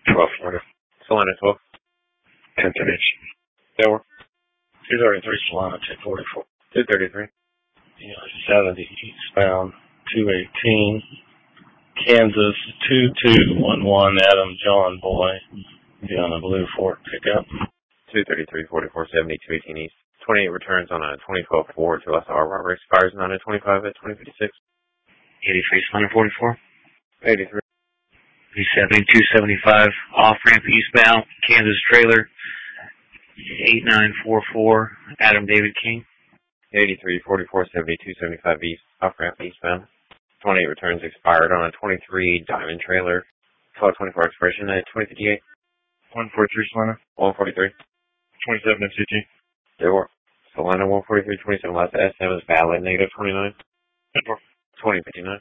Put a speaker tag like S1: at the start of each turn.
S1: 12 Florida.
S2: Salina 12.
S1: 10 inch.
S2: Delaware.
S1: 233 Solana, 1044.
S2: 233.
S1: 70 eastbound, 218. Kansas 2211, Adam John Boy. Be on a Blue Fort pickup.
S2: 233, 44, 70, 218 east. 28 returns on a 2012 Ford to SR Robert expires 925 at 2056.
S1: 83 Solana 44.
S2: 83.
S1: 370, 275, off-ramp eastbound, Kansas trailer, 8944, Adam David King.
S2: 83, 44, 70, 275 east, off-ramp eastbound. 28 returns expired on a 23 Diamond trailer. 1224 expiration at 2058.
S1: 143 Solana.
S2: 143.
S1: 27 FCT.
S2: There were Solana 143, 27 last SM is valid, negative 29. 2059.